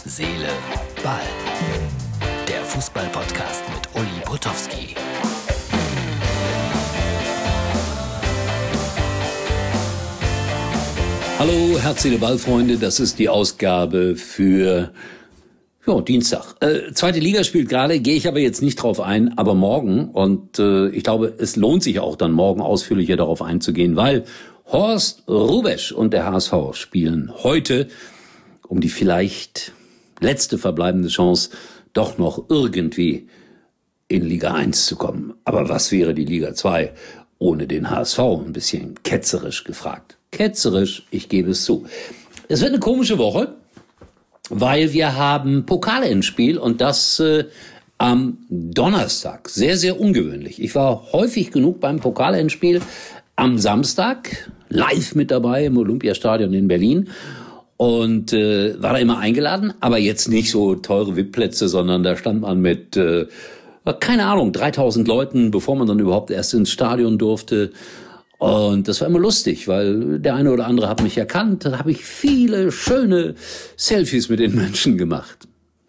Seele, Ball. Der Fußball-Podcast mit Uli Potowski. Hallo, Herz, Seele, Ball, Freunde. Das ist die Ausgabe für Dienstag. Zweite Liga spielt gerade, gehe ich aber jetzt nicht drauf ein, aber morgen. Und ich glaube, es lohnt sich auch dann morgen ausführlicher darauf einzugehen, weil Horst Hrubesch und der HSV spielen heute um die vielleicht letzte verbleibende Chance, doch noch irgendwie in Liga 1 zu kommen. Aber was wäre die Liga 2 ohne den HSV? Ein bisschen ketzerisch gefragt. Ketzerisch, ich gebe es zu. Es wird eine komische Woche, weil wir haben Pokalendspiel und das am Donnerstag. Sehr, sehr ungewöhnlich. Ich war häufig genug beim Pokalendspiel am Samstag, live mit dabei im Olympiastadion in Berlin. Und war da immer eingeladen, aber jetzt nicht so teure VIP-Plätze, sondern da stand man mit, keine Ahnung, 3000 Leuten, bevor man dann überhaupt erst ins Stadion durfte. Und das war immer lustig, weil der eine oder andere hat mich erkannt. Da habe ich viele schöne Selfies mit den Menschen gemacht.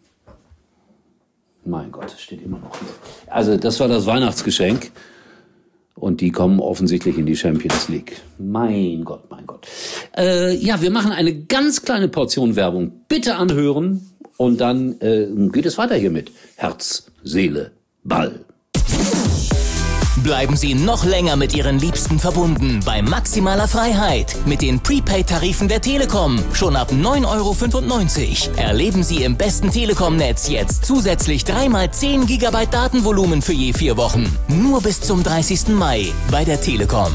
Mein Gott, das steht immer noch hier. Also das war das Weihnachtsgeschenk. Und die kommen offensichtlich in die Champions League. Mein Gott, mein Gott. Wir machen eine ganz kleine Portion Werbung. Bitte anhören und dann geht es weiter hier mit Herz, Seele, Ball. Bleiben Sie noch länger mit Ihren Liebsten verbunden bei maximaler Freiheit mit den Prepaid-Tarifen der Telekom. Schon ab 9,95 €. Erleben Sie im besten Telekom-Netz jetzt zusätzlich 3x10 GB Datenvolumen für je 4 Wochen. Nur bis zum 30. Mai bei der Telekom.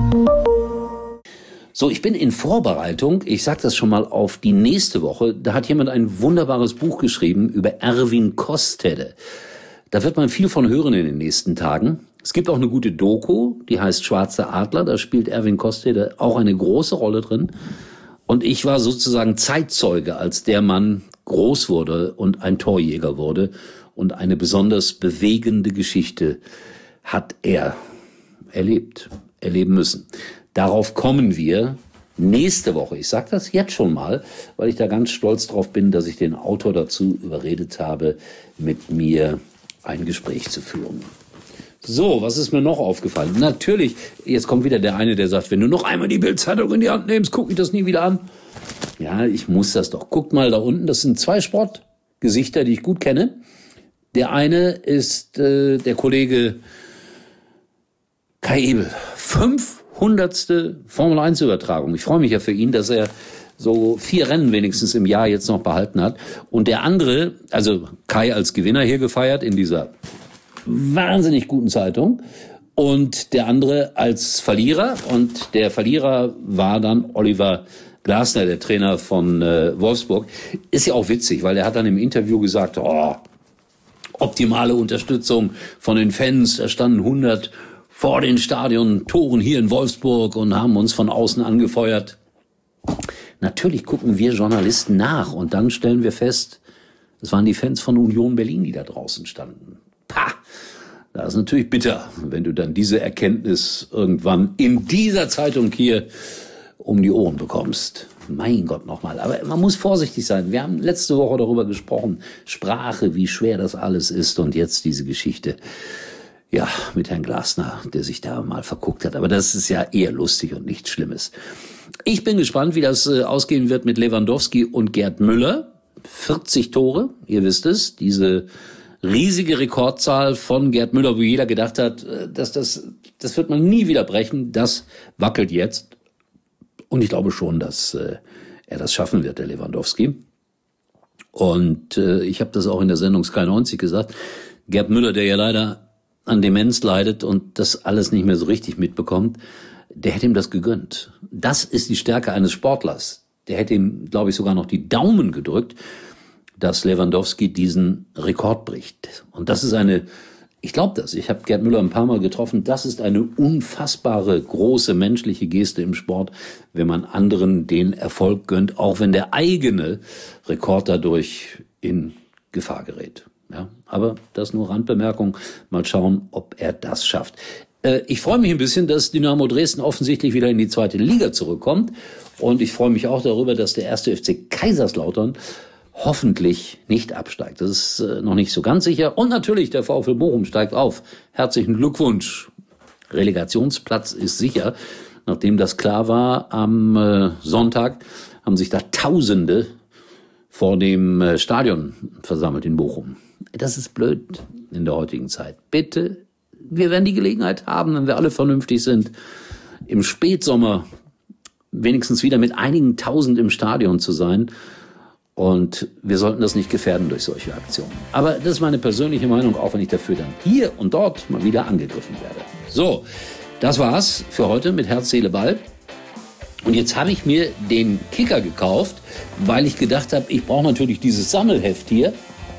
So, ich bin in Vorbereitung, ich sag das schon mal, auf die nächste Woche. Da hat jemand ein wunderbares Buch geschrieben über Erwin Kostede. Da wird man viel von hören in den nächsten Tagen. Es gibt auch eine gute Doku, die heißt Schwarzer Adler. Da spielt Erwin Kostede auch eine große Rolle drin. Und ich war sozusagen Zeitzeuge, als der Mann groß wurde und ein Torjäger wurde. Und eine besonders bewegende Geschichte hat er erleben müssen. Darauf kommen wir nächste Woche. Ich sage das jetzt schon mal, weil ich da ganz stolz drauf bin, dass ich den Autor dazu überredet habe, mit mir ein Gespräch zu führen. So, was ist mir noch aufgefallen? Natürlich, jetzt kommt wieder der eine, der sagt, wenn du noch einmal die Bild-Zeitung in die Hand nimmst, guck ich das nie wieder an. Ja, ich muss das doch. Guck mal da unten, das sind 2 Sportgesichter, die ich gut kenne. Der eine ist der Kollege Kai Ebel. 500. Formel-1-Übertragung. Ich freue mich ja für ihn, dass er so 4 Rennen wenigstens im Jahr jetzt noch behalten hat. Und der andere, also Kai als Gewinner hier gefeiert in dieser wahnsinnig guten Zeitung und der andere als Verlierer, und der Verlierer war dann Oliver Glasner, der Trainer von Wolfsburg. Ist ja auch witzig, weil er hat dann im Interview gesagt, optimale Unterstützung von den Fans, da standen 100 vor den Stadiontoren hier in Wolfsburg und haben uns von außen angefeuert. Natürlich gucken wir Journalisten nach und dann stellen wir fest, es waren die Fans von Union Berlin, die da draußen standen. Pah, das ist natürlich bitter, wenn du dann diese Erkenntnis irgendwann in dieser Zeitung hier um die Ohren bekommst. Mein Gott nochmal. Aber man muss vorsichtig sein. Wir haben letzte Woche darüber gesprochen. Sprache, wie schwer das alles ist. Und jetzt diese Geschichte, ja, mit Herrn Glasner, der sich da mal verguckt hat. Aber das ist ja eher lustig und nichts Schlimmes. Ich bin gespannt, wie das ausgehen wird mit Lewandowski und Gerd Müller. 40 Tore, ihr wisst es, diese riesige Rekordzahl von Gerd Müller, wo jeder gedacht hat, das wird man nie wieder brechen. Das wackelt jetzt. Und ich glaube schon, dass er das schaffen wird, der Lewandowski. Und ich habe das auch in der Sendung Sky 90 gesagt. Gerd Müller, der ja leider an Demenz leidet und das alles nicht mehr so richtig mitbekommt, der hätte ihm das gegönnt. Das ist die Stärke eines Sportlers. Der hätte ihm, glaube ich, sogar noch die Daumen gedrückt, dass Lewandowski diesen Rekord bricht. Und das ist ich glaube das, ich habe Gerd Müller ein paar Mal getroffen, das ist eine unfassbare, große menschliche Geste im Sport, wenn man anderen den Erfolg gönnt, auch wenn der eigene Rekord dadurch in Gefahr gerät. Ja, aber das nur Randbemerkung. Mal schauen, ob er das schafft. Ich freue mich ein bisschen, dass Dynamo Dresden offensichtlich wieder in die 2. Liga zurückkommt. Und ich freue mich auch darüber, dass der 1. FC Kaiserslautern hoffentlich nicht absteigt. Das ist noch nicht so ganz sicher. Und natürlich, der VfL Bochum steigt auf. Herzlichen Glückwunsch. Relegationsplatz ist sicher. Nachdem das klar war, am Sonntag haben sich da Tausende vor dem Stadion versammelt in Bochum. Das ist blöd in der heutigen Zeit. Bitte, wir werden die Gelegenheit haben, wenn wir alle vernünftig sind, im Spätsommer wenigstens wieder mit einigen Tausend im Stadion zu sein. Und wir sollten das nicht gefährden durch solche Aktionen. Aber das ist meine persönliche Meinung, auch wenn ich dafür dann hier und dort mal wieder angegriffen werde. So, das war's für heute mit Herz, Seele, Ball. Und jetzt habe ich mir den Kicker gekauft, weil ich gedacht habe, ich brauche natürlich dieses Sammelheft hier.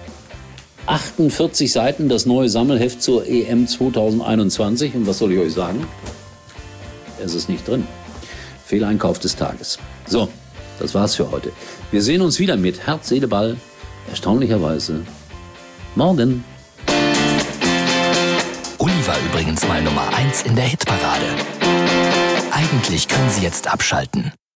48 Seiten, das neue Sammelheft zur EM 2021. Und was soll ich euch sagen? Es ist nicht drin. Fehleinkauf des Tages. So, das war's für heute. Wir sehen uns wieder mit Herz, Seele, Ball. Erstaunlicherweise morgen. Uli war übrigens mal Nummer 1 in der Hitparade. Eigentlich können Sie jetzt abschalten.